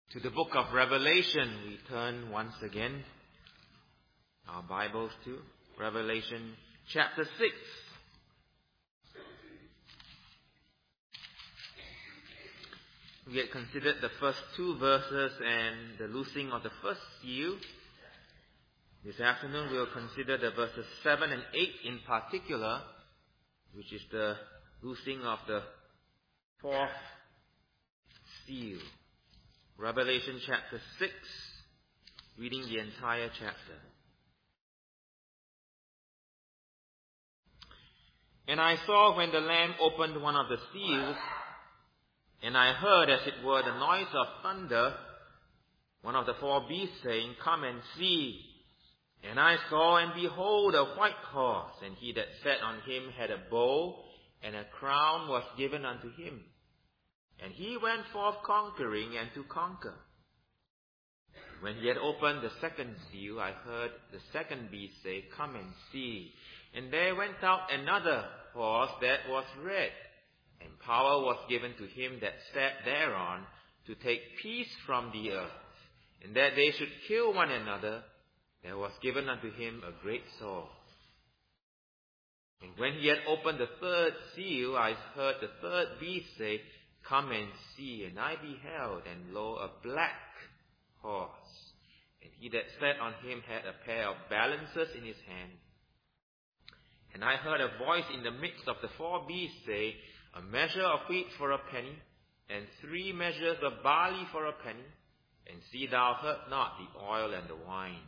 To the book of Revelation, we turn once again our Bibles to Revelation chapter 6. We had considered the first two verses and the loosing of the first seal. This afternoon we will consider the verses 7 and 8 in particular, which is the loosing of the fourth seal. Revelation chapter 6, reading the entire chapter. And I saw when the Lamb opened one of the seals, and I heard as it were the noise of thunder, one of the four beasts saying, Come and see. And I saw, and behold, a white horse, and he that sat on him had a bow, and a crown was given unto him. And he went forth conquering and to conquer. When he had opened the second seal, I heard the second beast say, Come and see. And there went out another horse that was red, and power was given to him that sat thereon to take peace from the earth, and that they should kill one another. There was given unto him a great sword. And when he had opened the third seal, I heard the third beast say, Come and see. And I beheld, and lo, a black horse. And he that sat on him had a pair of balances in his hand. And I heard a voice in the midst of the four beasts say, A measure of wheat for a penny, and 3 measures of barley for a penny, and see thou hurt not the oil and the wine.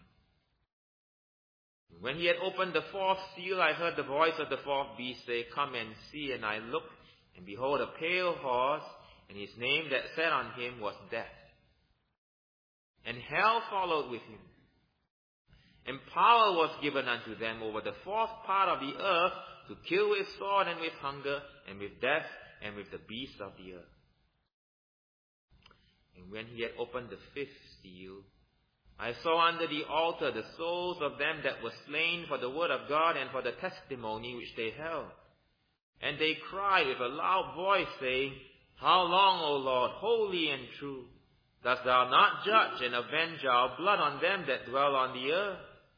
When he had opened the fourth seal, I heard the voice of the fourth beast say, Come and see. And I looked, and behold, a pale horse, and his name that sat on him was Death. And hell followed with him. And power was given unto them over the fourth part of the earth to kill with sword and with hunger and with death and with the beasts of the earth. And when he had opened the fifth seal, I saw under the altar the souls of them that were slain for the word of God and for the testimony which they held. And they cried with a loud voice, saying, How long, O Lord, holy and true, dost thou not judge and avenge our blood on them that dwell on the earth?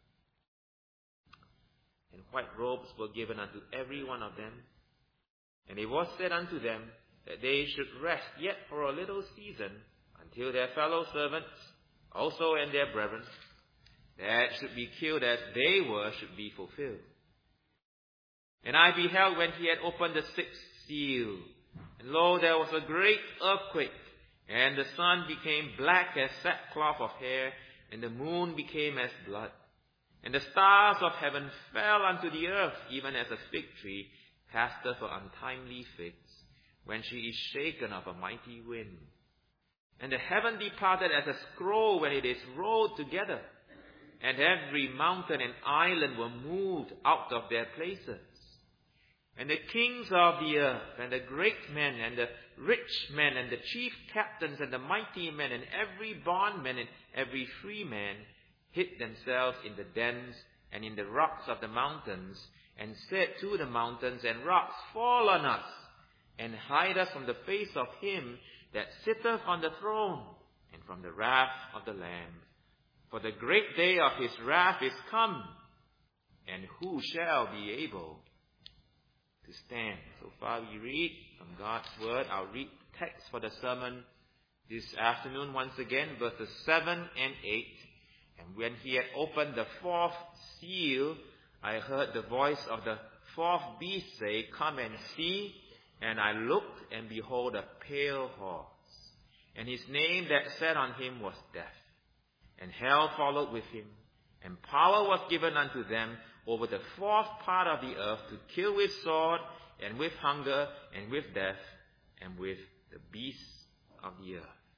And white robes were given unto every one of them. And it was said unto them that they should rest yet for a little season, until their fellow servants also and their brethren that should be killed as they were should be fulfilled. And I beheld when he had opened the sixth seal, and lo, there was a great earthquake, and the sun became black as sackcloth of hair, and the moon became as blood. And the stars of heaven fell unto the earth, even as a fig tree casteth her untimely figs, when she is shaken of a mighty wind. And the heaven departed as a scroll when it is rolled together, and every mountain and island were moved out of their places. And the kings of the earth, and the great men, and the rich men, and the chief captains, and the mighty men, and every bondman, and every free man, hid themselves in the dens, and in the rocks of the mountains, and said to the mountains and rocks, Fall on us, and hide us from the face of him that sitteth on the throne, and from the wrath of the Lamb. For the great day of his wrath is come, and who shall be able to stand? So far we read from God's word. I'll read the text for the sermon this afternoon once again, verses 7 and 8. And when he had opened the fourth seal, I heard the voice of the fourth beast say, Come and see. And I looked, and behold, a pale horse. And his name that sat on him was Death. And hell followed with him. And power was given unto them over the fourth part of the earth to kill with sword, and with hunger, and with death, and with the beasts of the earth.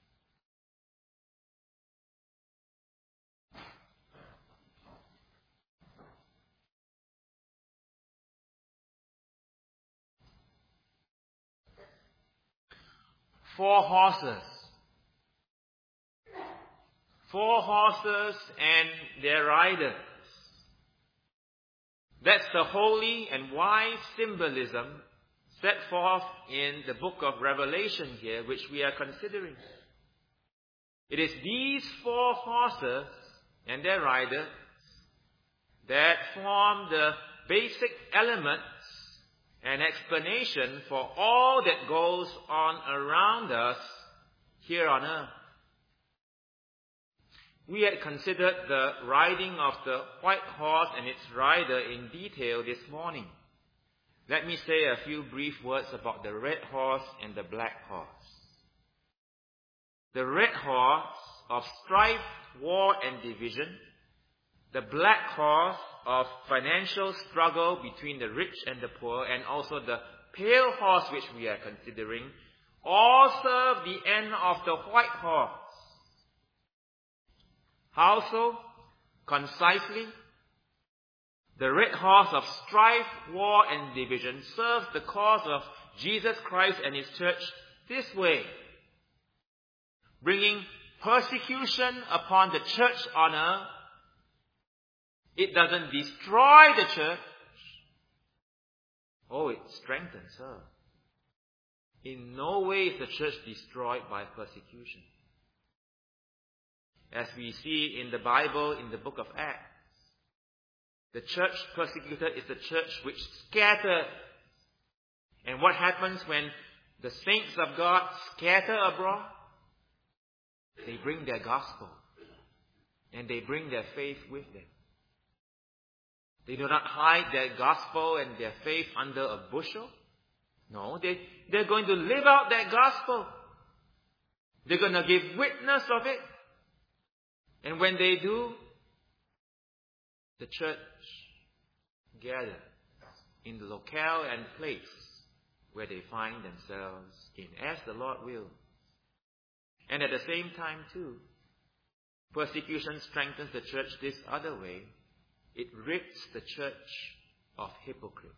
Four horses and their riders. That's the holy and wise symbolism set forth in the book of Revelation here, which we are considering. It is these 4 horses and their riders that form the basic elements and explanation for all that goes on around us here on earth. We had considered the riding of the white horse and its rider in detail this morning. Let me say a few brief words about the red horse and the black horse. The red horse of strife, war, and division. The black horse of financial struggle between the rich and the poor, and also the pale horse which we are considering, all serve the end of the white horse. How so? Concisely, the red horse of strife, war, and division serves the cause of Jesus Christ and His church this way, bringing persecution upon the church on earth. It doesn't destroy the church. Oh, it strengthens her. In no way is the church destroyed by persecution. As we see in the Bible, in the book of Acts, the church persecuted is the church which scattered. And what happens when the saints of God scatter abroad? They bring their gospel. And they bring their faith with them. They do not hide their gospel and their faith under a bushel. No, they're going to live out that gospel. They're going to give witness of it. And when they do, the church gathers in the locale and place where they find themselves in, as the Lord wills. And at the same time too, persecution strengthens the church this other way. It rids the church of hypocrites.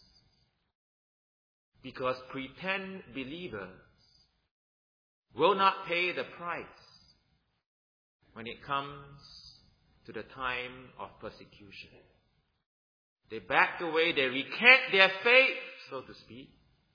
Because pretend believers will not pay the price when it comes to the time of persecution. They back away, they recant their faith, so to speak.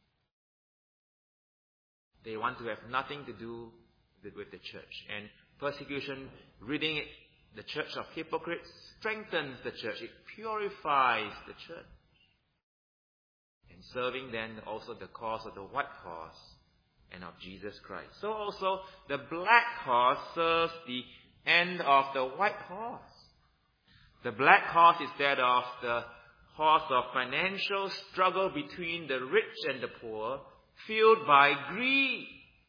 They want to have nothing to do with the church. And persecution, ridding it, the church of hypocrites, strengthens the church. It purifies the church. And serving then also the cause of the white horse and of Jesus Christ. So also the black horse serves the end of the white horse. The black horse is that of the horse of financial struggle between the rich and the poor, fueled by greed.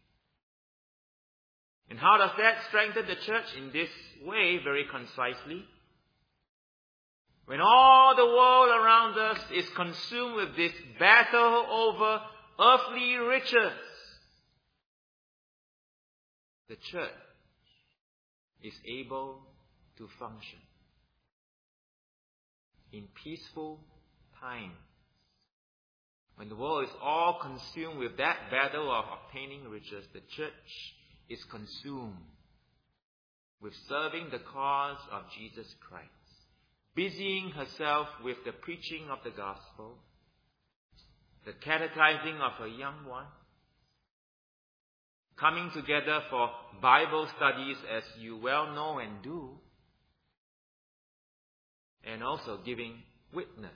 And how does that strengthen the church? In this way, very concisely. When all the world around us is consumed with this battle over earthly riches, the church is able to function in peaceful times. When the world is all consumed with that battle of obtaining riches, the church is consumed with serving the cause of Jesus Christ, busying herself with the preaching of the gospel, the catechizing of her young one, coming together for Bible studies as you well know and do, and also giving witness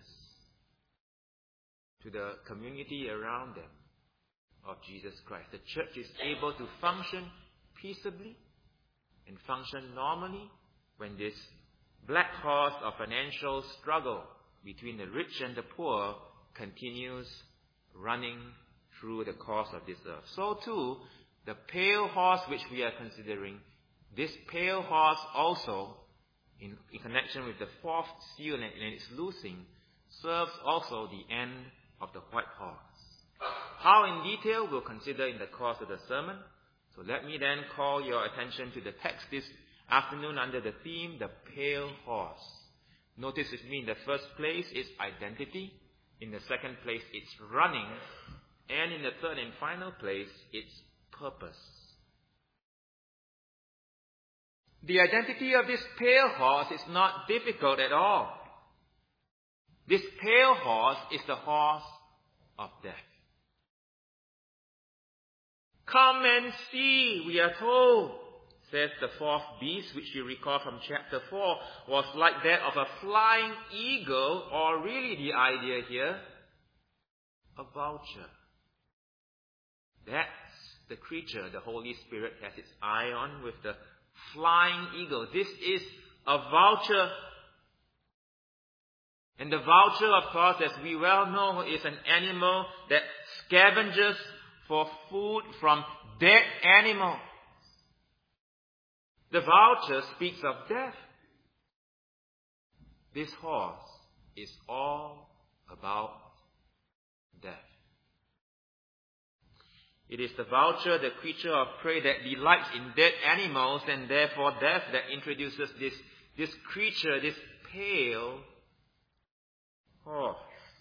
to the community around them of Jesus Christ. The church is able to function peaceably and function normally when this black horse of financial struggle between the rich and the poor continues running through the course of this earth. So too, the pale horse which we are considering, this pale horse also, in connection with the fourth seal and its loosing, serves also the end of the white horse. How in detail we'll consider in the course of the sermon. So let me then call your attention to the text this afternoon under the theme, the pale horse. Notice with me in the first place its identity, in the second place its running, and in the third and final place its purpose. The identity of this pale horse is not difficult at all. This pale horse is the horse of death. Come and see, we are told. says the fourth beast, which you recall from chapter 4, was like that of a flying eagle, or really the idea here, a vulture. That's the creature the Holy Spirit has its eye on with the flying eagle. This is a vulture. And the vulture, of course, as we well know, is an animal that scavenges for food from dead animals. The vulture speaks of death. This horse is all about death. It is the vulture, the creature of prey that delights in dead animals and therefore death, that introduces this creature, this pale horse.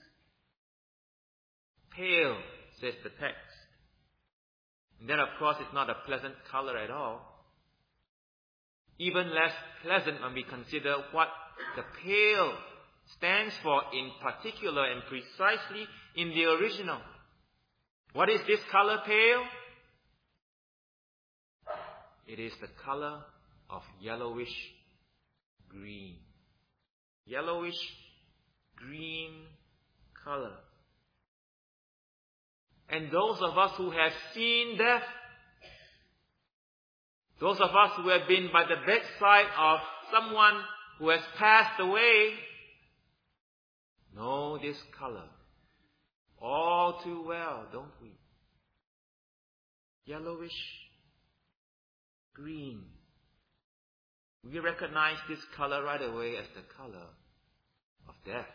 Pale, says the text. And that, of course, is not a pleasant color at all. Even less pleasant when we consider what the pale stands for in particular and precisely in the original. What is this color, pale? It is the color of yellowish green. Yellowish green color. And those of us who have seen death, those of us who have been by the bedside of someone who has passed away, know this color all too well, don't we? Yellowish green. We recognize this color right away as the color of death.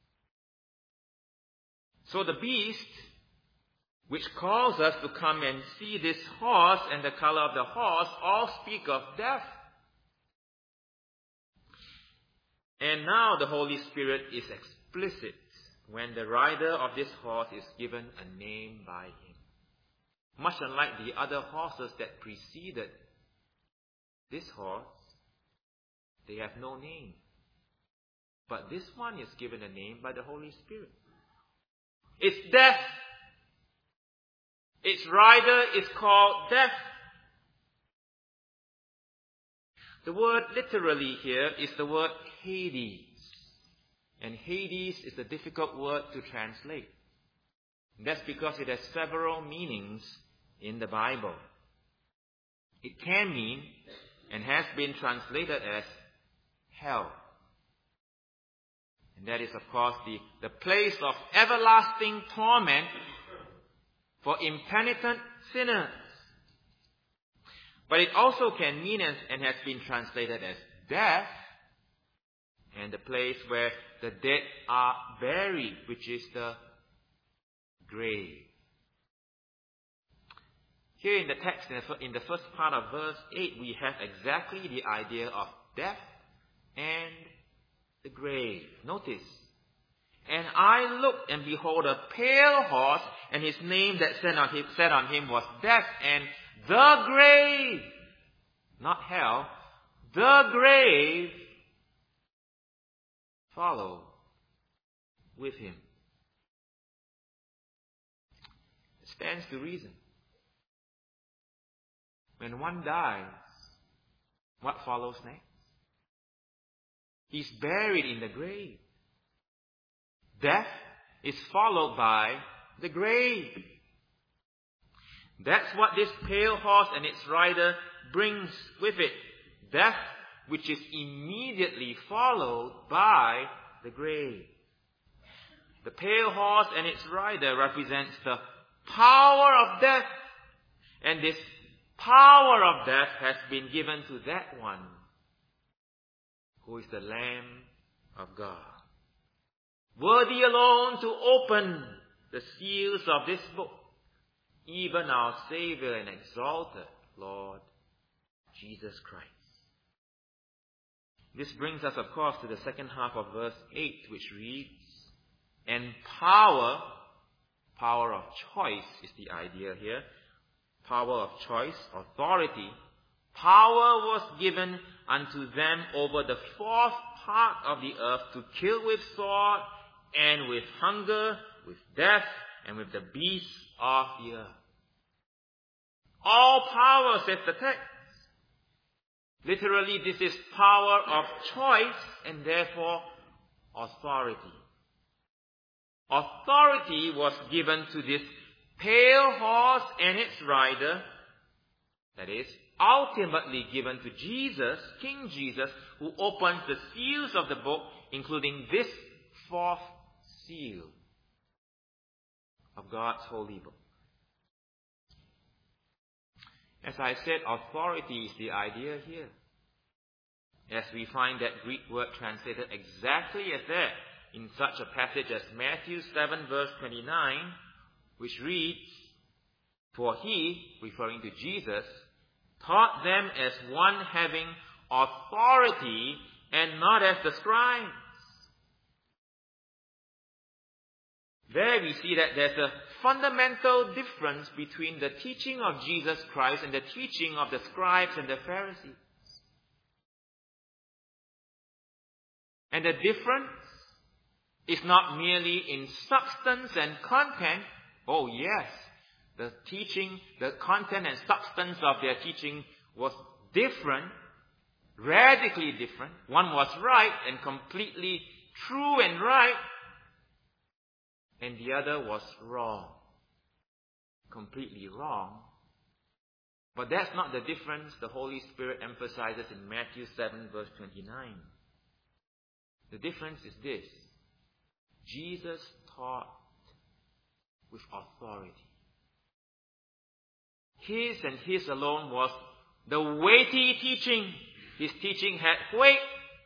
So the beast, which calls us to come and see this horse and the color of the horse, all speak of death. And now the Holy Spirit is explicit when the rider of this horse is given a name by him. Much unlike the other horses that preceded this horse, they have no name. But this one is given a name by the Holy Spirit. It's death. Its rider is called Death. The word literally here is the word Hades. And Hades is a difficult word to translate. And that's because it has several meanings in the Bible. It can mean, and has been translated as, hell. And that is, of course, the place of everlasting torment for impenitent sinners. But it also can mean, and has been translated as, death, and the place where the dead are buried, which is the grave. Here in the text, in the first part of verse 8, we have exactly the idea of death and the grave. Notice, and I looked, and behold, a pale horse, and his name that sat on him was Death, and the grave, not hell, the grave followed with him. It stands to reason. When one dies, what follows next? He's buried in the grave. Death is followed by the grave. That's what this pale horse and its rider brings with it. Death, which is immediately followed by the grave. The pale horse and its rider represents the power of death. And this power of death has been given to that one who is the Lamb of God, worthy alone to open the seals of this book, even our Savior and exalted Lord Jesus Christ. This brings us, of course, to the second half of verse 8, which reads, and power of choice is the idea here. Power of choice, authority. Power was given unto them over the fourth part of the earth to kill with sword and with hunger, with death, and with the beasts of the earth. All power, says the text. Literally, this is power of choice and therefore authority. Authority was given to this pale horse and its rider, that is, ultimately given to Jesus, King Jesus, who opens the seals of the book, including this fourth seal of God's holy book. As I said, authority is the idea here. As we find that Greek word translated exactly as that in such a passage as Matthew 7 verse 29, which reads, "For he," referring to Jesus, "taught them as one having authority and not as the scribes." There we see that there's a fundamental difference between the teaching of Jesus Christ and the teaching of the scribes and the Pharisees. And the difference is not merely in substance and content. Oh yes, the teaching, the content and substance of their teaching was different, radically different. One was right and completely true and right, and the other was wrong, completely wrong. But that's not the difference the Holy Spirit emphasizes in Matthew 7 verse 29. The difference is this: Jesus taught with authority. His and His alone was the weighty teaching. His teaching had weight,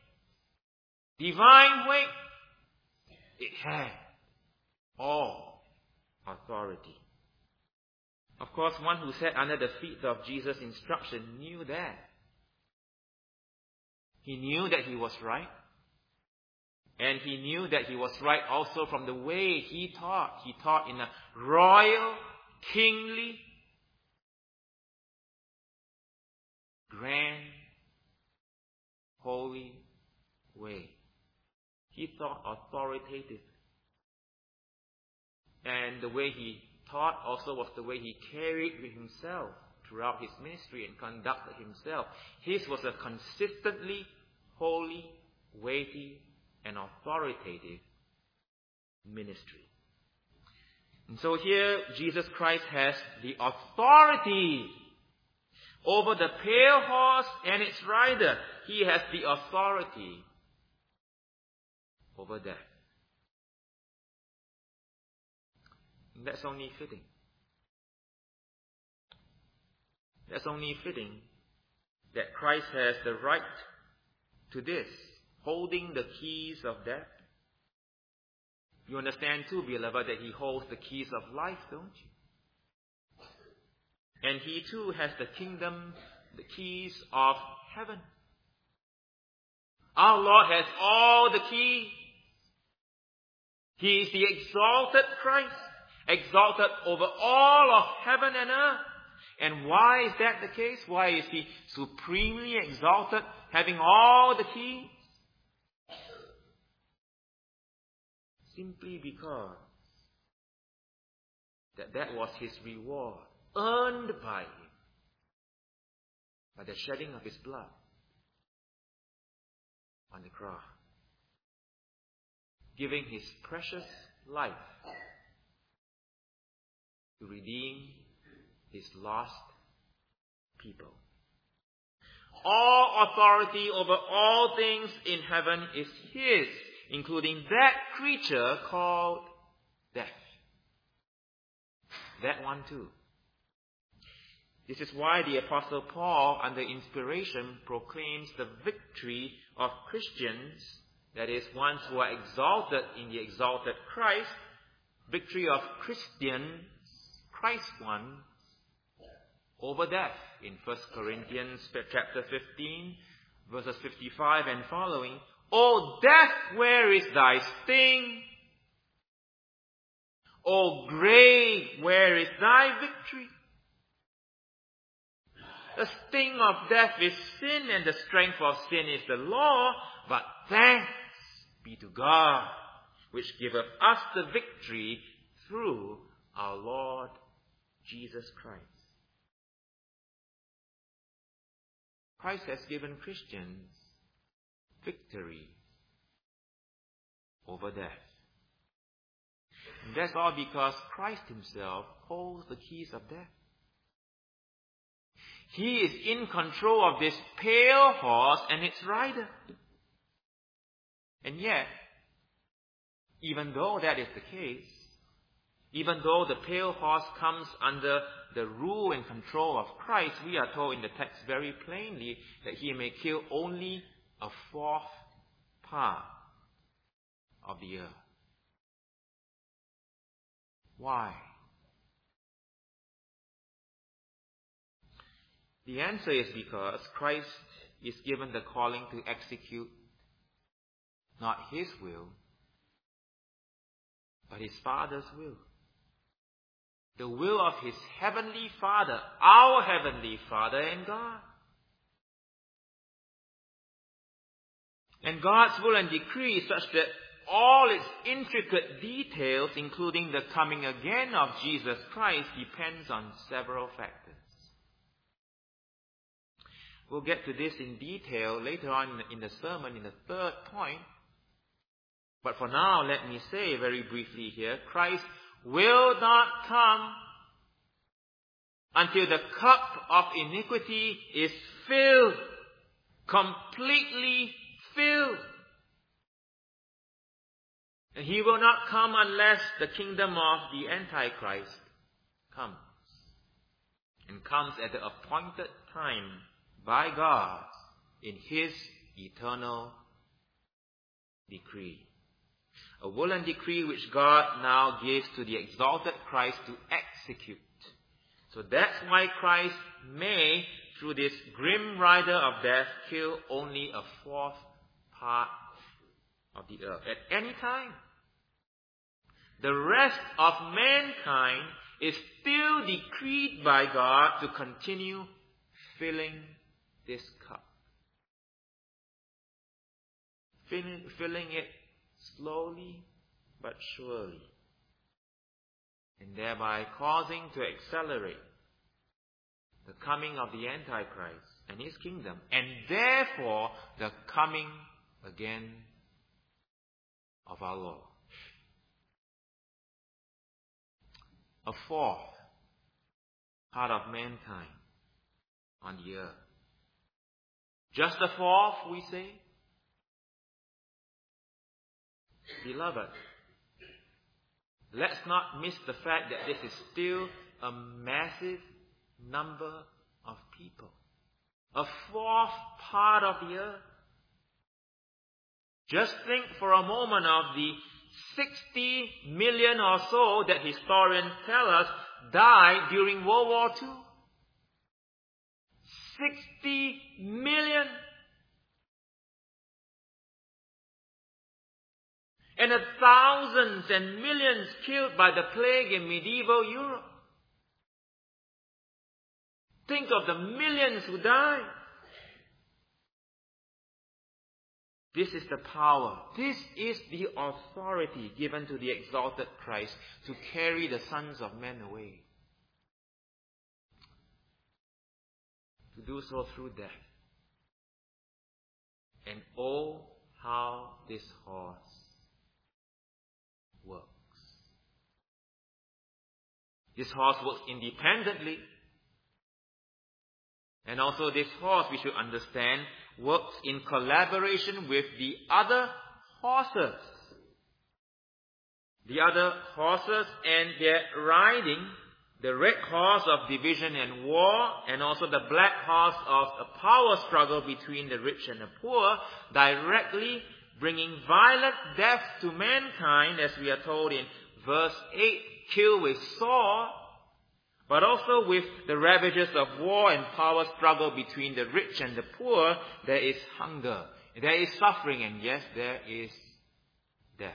divine weight. It had all authority. Of course, one who sat under the feet of Jesus' instruction knew that. He knew that he was right. And he knew that he was right also from the way he taught. He taught in a royal, kingly, grand, holy way. He taught authoritative. And the way he taught also was the way he carried himself throughout his ministry and conducted himself. His was a consistently holy, weighty, and authoritative ministry. And so here, Jesus Christ has the authority over the pale horse and its rider. He has the authority over death. And that's only fitting. That's only fitting that Christ has the right to this, holding the keys of death. You understand too, beloved, that He holds the keys of life, don't you? And He too has the kingdom, the keys of heaven. Our Lord has all the keys. He is the exalted Christ, exalted over all of heaven and earth. And why is that the case? Why is He supremely exalted, having all the keys? Simply because that was His reward, earned by Him, by the shedding of His blood on the cross, giving His precious life to redeem His lost people. All authority over all things in heaven is His, including that creature called death. That one too. This is why the Apostle Paul, under inspiration, proclaims the victory of Christians, that is, ones who are exalted in the exalted Christ, victory of Christians, Christ ones, over death in 1 Corinthians chapter 15, verses 55 and following. O death, where is thy sting? O grave, where is thy victory? The sting of death is sin, and the strength of sin is the law. But thanks be to God, which giveth us the victory through our Lord Jesus Christ. Christ has given Christians victory over death. And that's all because Christ himself holds the keys of death. He is in control of this pale horse and its rider. And yet, even though that is the case, even though the pale horse comes under the rule and control of Christ, we are told in the text very plainly that he may kill only a fourth part of the earth. Why? The answer is because Christ is given the calling to execute not his will, but his Father's will. The will of his heavenly Father, our heavenly Father and God. And God's will and decree is such that all its intricate details, including the coming again of Jesus Christ, depends on several factors. We'll get to this in detail later on in the sermon, in the third point. But for now, let me say very briefly here, Christ will not come until the cup of iniquity is filled, completely filled. And he will not come unless the kingdom of the Antichrist comes. And comes at the appointed time by God in his eternal decree. A will and decree which God now gives to the exalted Christ to execute. So that's why Christ may, through this grim rider of death, kill only a fourth part of the earth at any time. The rest of mankind is still decreed by God to continue filling this cup. Filling it slowly but surely, and thereby causing to accelerate the coming of the Antichrist and his kingdom, and therefore the coming again of our Lord. A fourth part of mankind on the earth. Just a fourth, we say? Beloved, let's not miss the fact that this is still a massive number of people. A fourth part of the earth. Just think for a moment of the 60 million or so that historians tell us died during World War II. 60 million. And the thousands and millions killed by the plague in medieval Europe. Think of the millions who died. This is the power. This is the authority given to the exalted Christ to carry the sons of men away. To do so through death. And oh, how this horse works. This horse works independently. And also this horse, we should understand, works in collaboration with the other horses. The other horses and their riding, the red horse of division and war, and also the black horse of a power struggle between the rich and the poor, directly bringing violent death to mankind, as we are told in verse 8, kill with sword, but also with the ravages of war and power struggle between the rich and the poor, there is hunger, there is suffering, and yes, there is death.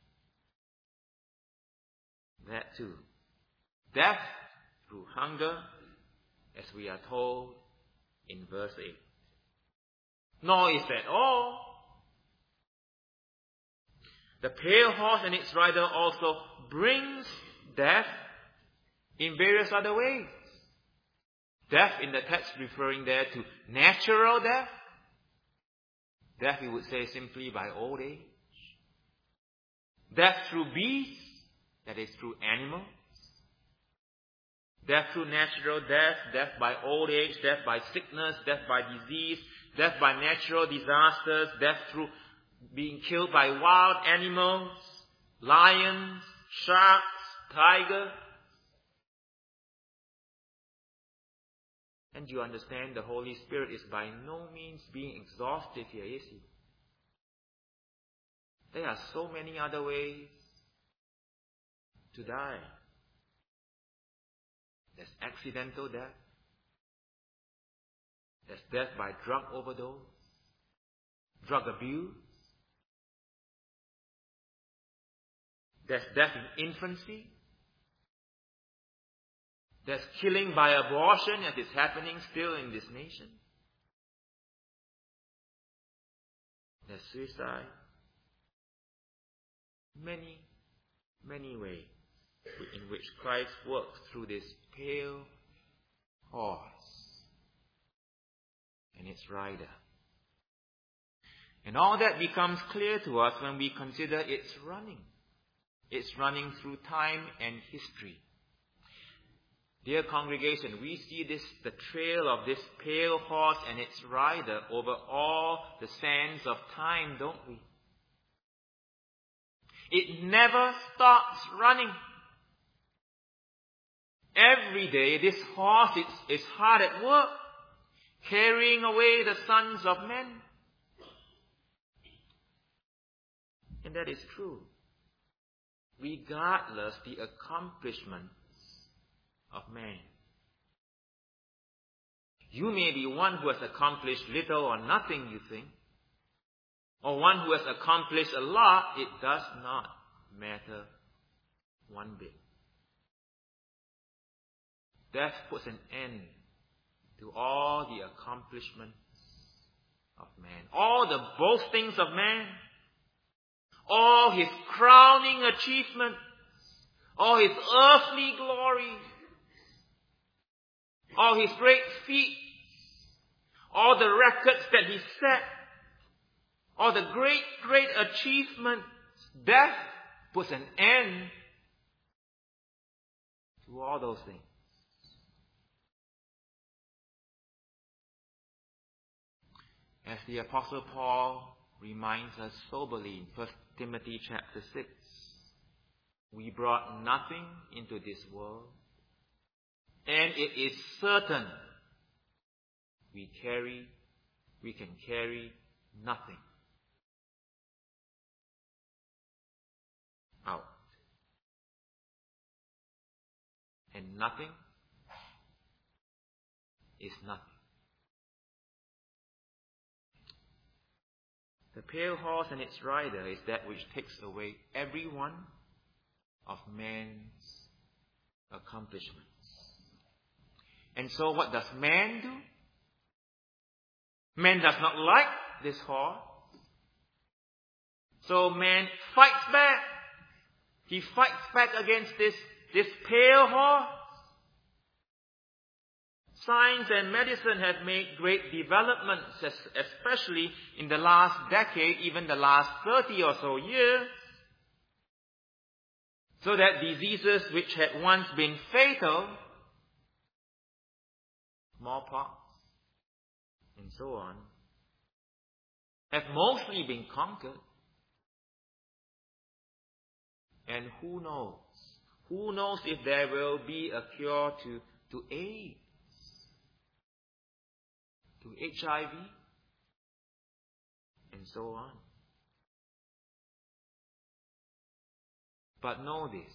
That too. Death through hunger, as we are told in verse 8. Nor is that all. The pale horse and its rider also brings death in various other ways. Death in the text referring there to natural death. Death, we would say simply by old age. Death through beasts, that is through animals. Death through natural death, death by old age, death by sickness, death by disease, death by natural disasters, death through being killed by wild animals, lions, sharks, tigers. And you understand the Holy Spirit is by no means being exhaustive here, is He? There are so many other ways to die. There's accidental death. There's death by drug overdose, drug abuse. There's death in infancy. There's killing by abortion, as is happening still in this nation. There's suicide. Many, many ways in which Christ works through this pale horse and its rider. And all that becomes clear to us when we consider its running. It's running through time and history. Dear congregation, we see the trail of this pale horse and its rider over all the sands of time, don't we? It never stops running. Every day this horse is hard at work, carrying away the sons of men. And that is true, regardless the accomplishments of man. You may be one who has accomplished little or nothing, you think, or one who has accomplished a lot. It does not matter one bit. Death puts an end to all the accomplishments of man, all the boastings of man, all his crowning achievements, all his earthly glory, all his great feats, all the records that he set, all the great, great achievements. Death puts an end to all those things. As the Apostle Paul reminds us soberly in 1 Timothy chapter 6, we brought nothing into this world, and it is certain we can carry nothing out. And nothing is nothing. The pale horse and its rider is that which takes away every one of man's accomplishments. And so what does man do? Man does not like this horse. So man fights back. He fights back against this pale horse. Science and medicine have made great developments, especially in the last decade, even the last 30 or so years, so that diseases which had once been fatal, smallpox, and so on, have mostly been conquered. And who knows? Who knows if there will be a cure to AIDS, to HIV, and so on. But know this.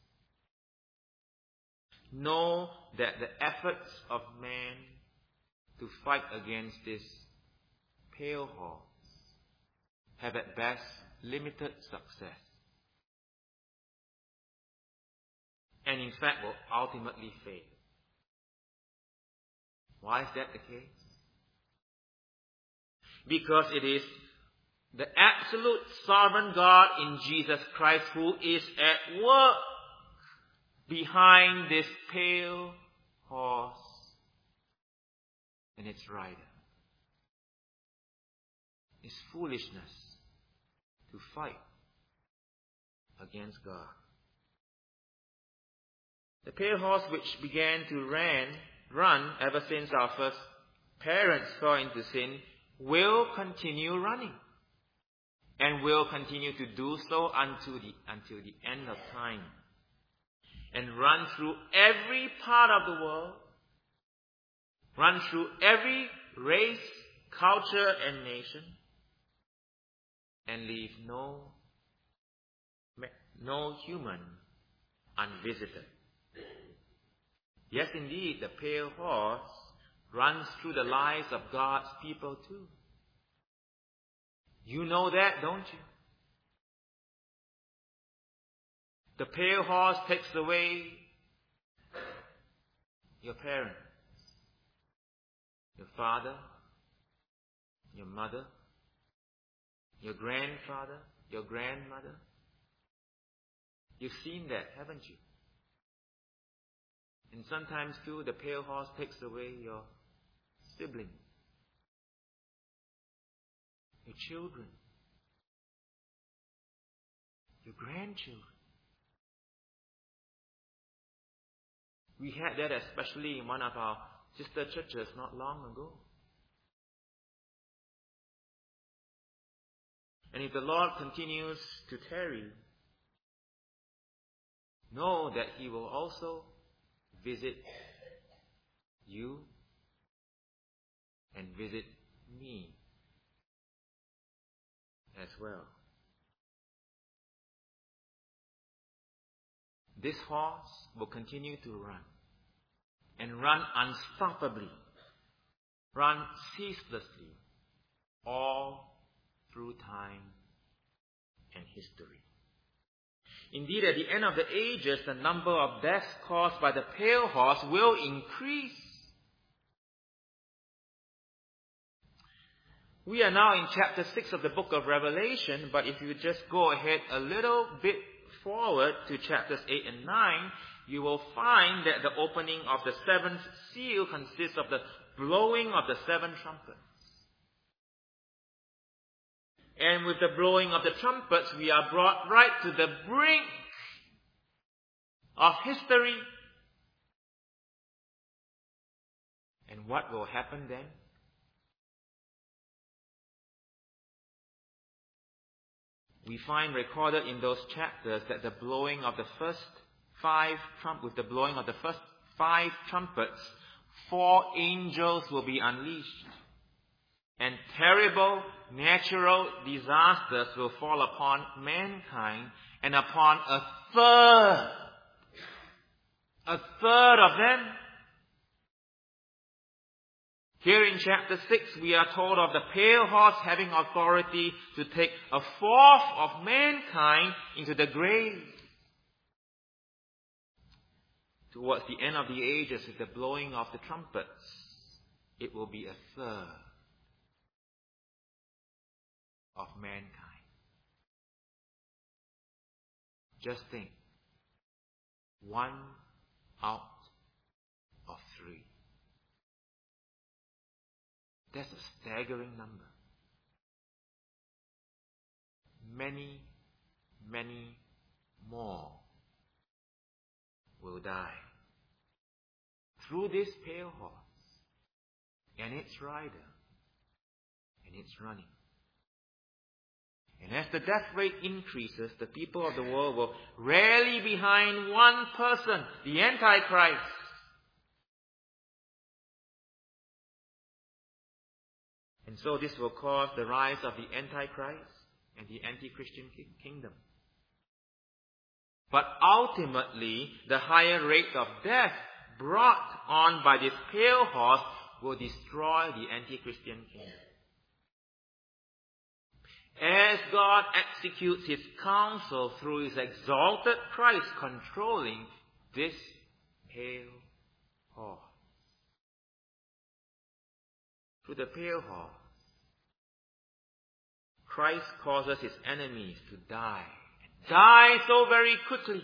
Know that the efforts of man to fight against this pale horse have at best limited success. And in fact will ultimately fail. Why is that the case? Because it is the absolute sovereign God in Jesus Christ who is at work behind this pale horse and its rider. It's foolishness to fight against God. The pale horse which began to run ever since our first parents fell into sin will continue running and will continue to do so until the end of time, and run through every part of the world, run through every race, culture, and nation, and leave no human unvisited. Yes, indeed, the pale horse runs through the lives of God's people too. You know that, don't you? The pale horse takes away your parents, your father, your mother, your grandfather, your grandmother. You've seen that, haven't you? And sometimes too, the pale horse takes away your siblings, your children, your grandchildren. We had that especially in one of our sister churches not long ago. And if the Lord continues to tarry, know that He will also visit you and visit me as well. This horse will continue to run, and run unstoppably, run ceaselessly, all through time and history. Indeed, at the end of the ages, the number of deaths caused by the pale horse will increase. We are now in chapter 6 of the book of Revelation, but if you just go ahead a little bit forward to chapters 8 and 9, you will find that the opening of the seventh seal consists of the blowing of the seven trumpets. And with the blowing of the trumpets, we are brought right to the brink of history. And what will happen then? We find recorded in those chapters that the blowing of the first with the blowing of the first 5 trumpets, 4 angels will be unleashed. And terrible natural disasters will fall upon mankind, and upon a third of them. Here in chapter 6, we are told of the pale horse having authority to take a fourth of mankind into the grave. Towards the end of the ages, with the blowing of the trumpets, it will be a third of mankind. Just think, 1 out of 3. That's a staggering number. Many, many more will die through this pale horse and its rider and its running. And as the death rate increases, the people of the world will rally behind one person, the Antichrist. And so this will cause the rise of the Antichrist and the anti-Christian kingdom. But ultimately, the higher rate of death brought on by this pale horse will destroy the anti-Christian kingdom. As God executes His counsel through His exalted Christ controlling this pale horse. Through the pale horse, Christ causes His enemies to die. Die so very quickly.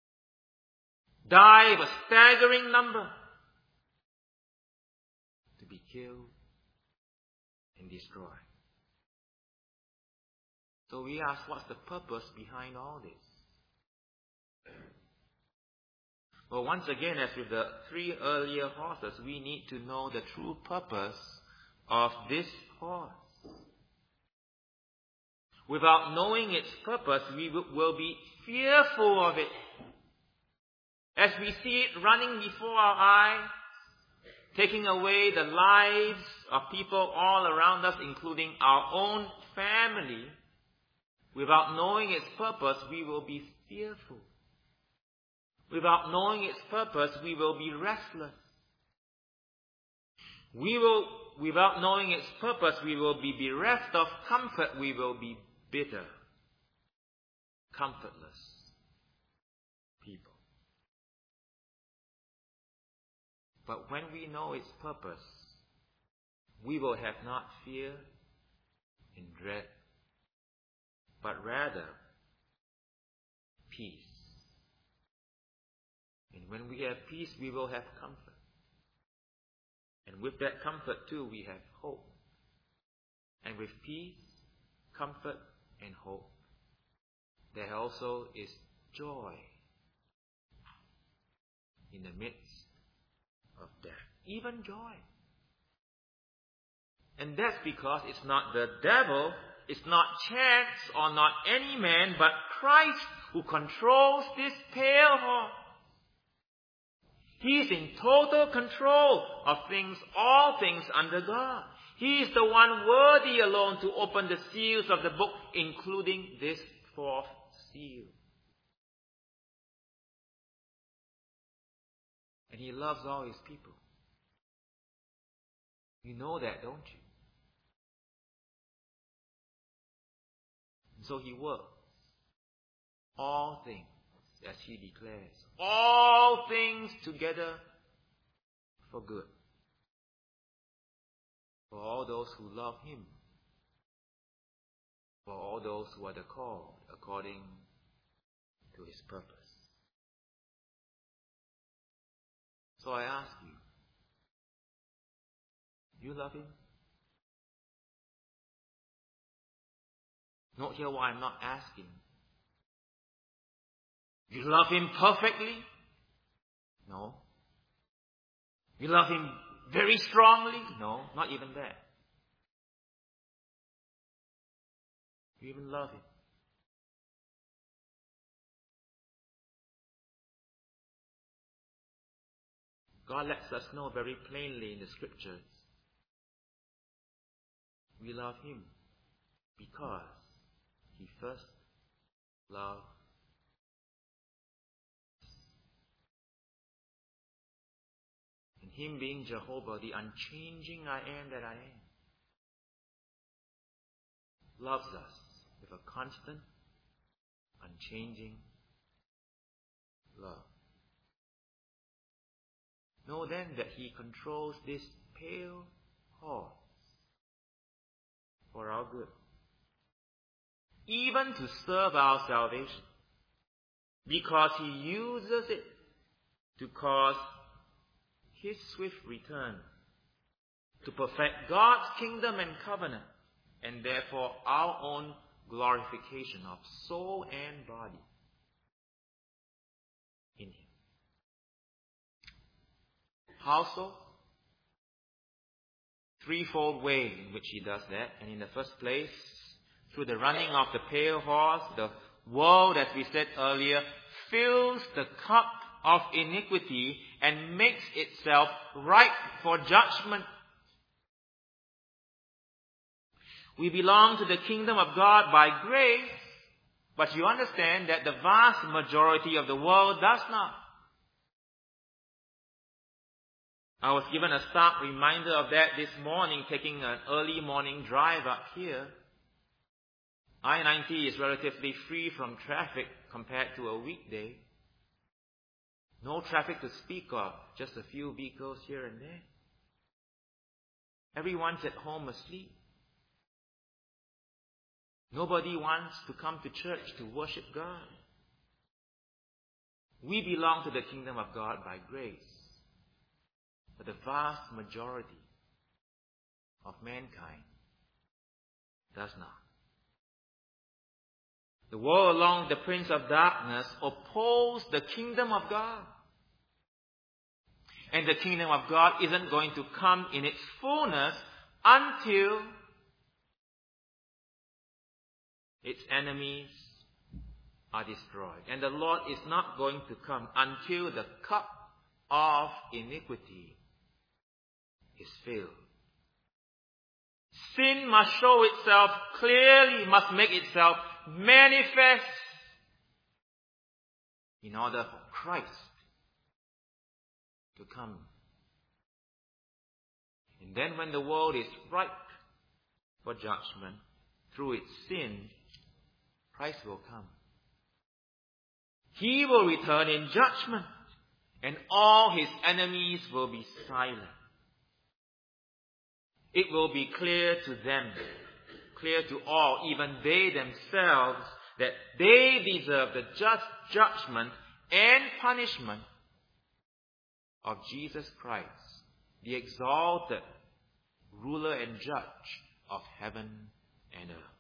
Die of a staggering number. To be kill, and destroy. So we ask, what's the purpose behind all this? Well, once again, as with the 3 earlier horses, we need to know the true purpose of this horse. Without knowing its purpose, we will be fearful of it. As we see it running before our eyes, taking away the lives of people all around us, including our own family, without knowing its purpose, we will be fearful. Without knowing its purpose, we will be restless. Without knowing its purpose, we will be bereft of comfort. We will be bitter, comfortless people. But when we know its purpose, we will have not fear and dread, but rather peace. And when we have peace, we will have comfort. And with that comfort too, we have hope. And with peace, comfort, and hope, there also is joy in the midst of death. Even joy. And that's because it's not the devil, it's not chance or not any man, but Christ who controls this pale horse. He is in total control of things, all things under God. He is the one worthy alone to open the seals of the book, including this 4th seal. And He loves all His people. You know that, don't you? And so He works all things, as He declares, all things together for good, for all those who love Him, for all those who are the called according to His purpose. So I ask you love Him? Note here why I'm not asking. You love Him perfectly? No. You love Him very strongly? No, not even that. You even love Him. God lets us know very plainly in the Scriptures. We love Him because He first loved us. And Him being Jehovah, the unchanging I am that I am, loves us with a constant, unchanging love. Know then that He controls this pale horse for our good, even to serve our salvation, because He uses it to cause His swift return, to perfect God's kingdom and covenant, and therefore our own glorification of soul and body in Him. How so? Threefold way in which He does that. And in the first place, through the running of the pale horse, the world, as we said earlier, fills the cup of iniquity and makes itself ripe for judgment. We belong to the kingdom of God by grace, but you understand that the vast majority of the world does not. I was given a stark reminder of that this morning, taking an early morning drive up here. I-90 is relatively free from traffic compared to a weekday. No traffic to speak of, just a few vehicles here and there. Everyone's at home asleep. Nobody wants to come to church to worship God. We belong to the kingdom of God by grace. But the vast majority of mankind does not. The world, along with the prince of darkness, oppose the kingdom of God. And the kingdom of God isn't going to come in its fullness until its enemies are destroyed. And the Lord is not going to come until the cup of iniquity is filled. Sin must show itself clearly, must make itself manifest in order for Christ to come. And then when the world is ripe for judgment through its sin, Christ will come. He will return in judgment, and all his enemies will be silent. It will be clear to them, clear to all, even they themselves, that they deserve the just judgment and punishment of Jesus Christ, the exalted ruler and judge of heaven and earth.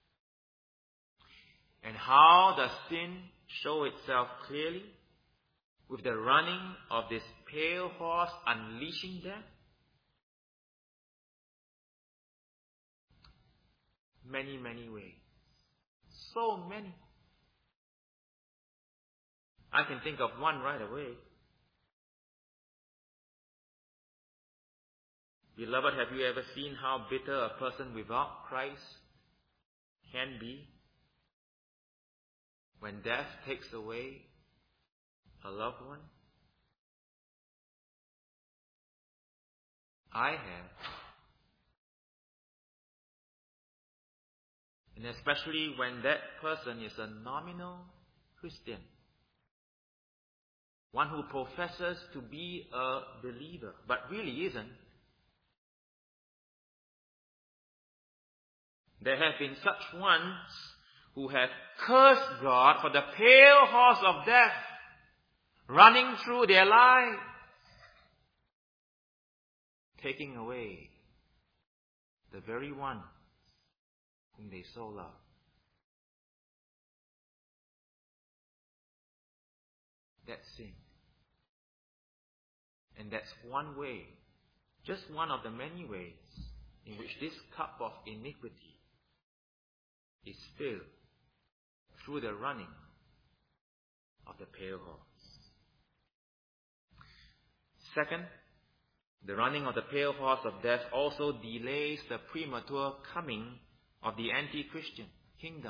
And how does sin show itself clearly? With the running of this pale horse unleashing death? Many, many ways. So many. I can think of one right away. Beloved, have you ever seen how bitter a person without Christ can be? When death takes away a loved one? I have. And especially when that person is a nominal Christian. One who professes to be a believer, but really isn't. There have been such ones who have cursed God for the pale horse of death running through their lives, taking away the very one whom they so love. That's sin. And that's one way, just one of the many ways in which this cup of iniquity is filled through the running of the pale horse. Second, the running of the pale horse of death also delays the premature coming of the anti-Christian kingdom.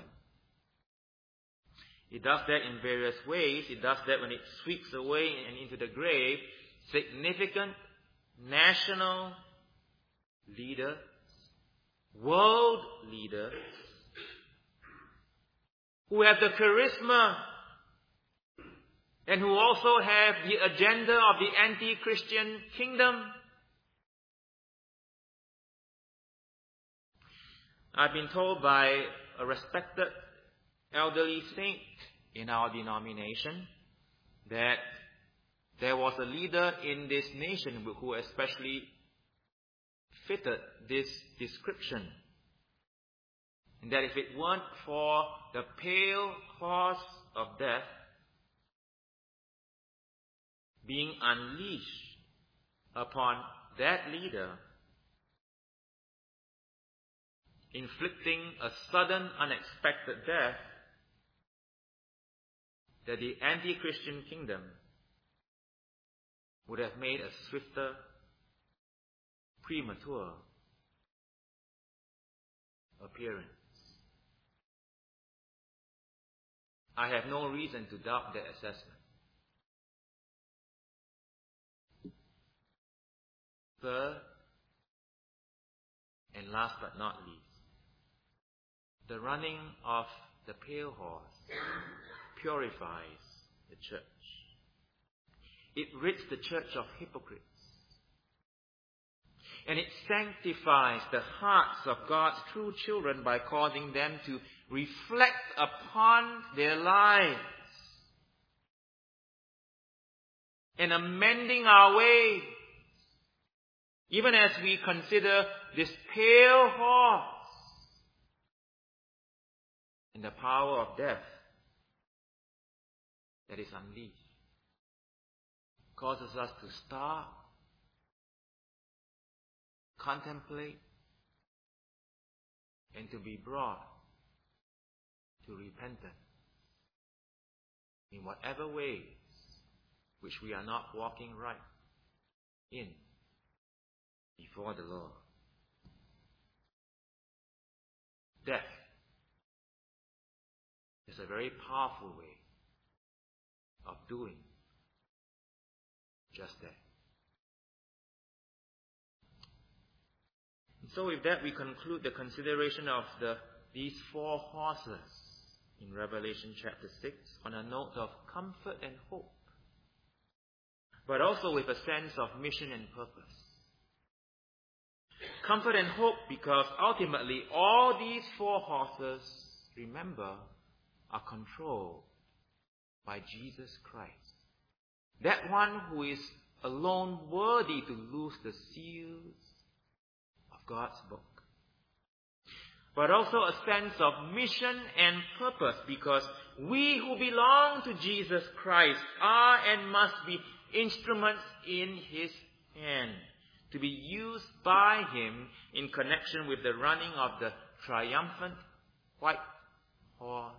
It does that in various ways. It does that when it sweeps away and into the grave significant national leaders, world leaders, who have the charisma and who also have the agenda of the anti-Christian kingdom. I've been told by a respected elderly saint in our denomination that there was a leader in this nation who especially fitted this description. And that if it weren't for the pale horse of death being unleashed upon that leader, inflicting a sudden, unexpected death, that the anti-Christian kingdom would have made a swifter, premature appearance. I have no reason to doubt that assessment. Third, and last but not least, the running of the pale horse purifies the church. It rids the church of hypocrites. And it sanctifies the hearts of God's true children by causing them to reflect upon their lives and amending our ways Even as we consider this pale horse and the power of death that is unleashed, causes us to stop, contemplate, and to be brought to repentance in whatever ways which we are not walking right in before the Lord. Death is a very powerful way of doing just that. And so with that, we conclude the consideration of these four horses in Revelation chapter 6 on a note of comfort and hope, but also with a sense of mission and purpose. Comfort and hope because ultimately all these four horses, remember, are controlled by Jesus Christ. That one who is alone worthy to loose the seals of God's book. But also a sense of mission and purpose because we who belong to Jesus Christ are and must be instruments in His hand, to be used by Him in connection with the running of the triumphant white horse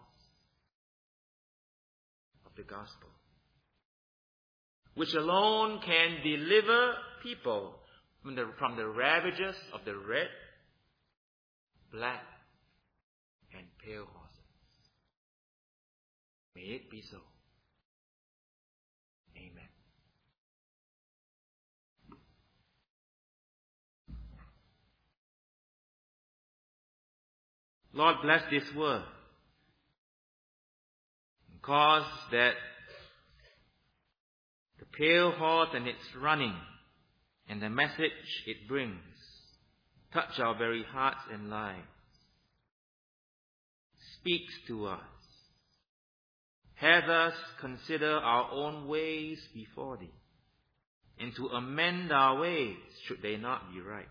of the gospel, which alone can deliver people from the ravages of the red, black, and pale horses. May it be so. Amen. Lord, bless this word. And cause that the pale horse and its running and the message it brings touch our very hearts and lives. Speaks to us. Have us consider our own ways before Thee, and to amend our ways should they not be right.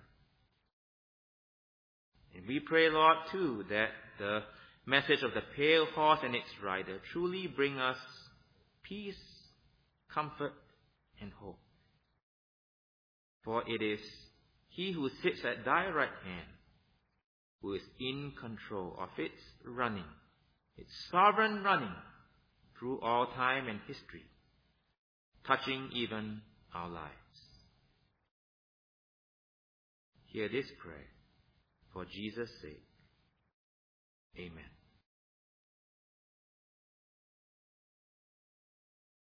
And we pray, Lord, too, that the message of the pale horse and its rider truly bring us peace, comfort, and hope. For it is He who sits at Thy right hand who is in control of its running, its sovereign running through all time and history, touching even our lives. Hear this prayer for Jesus' sake. Amen.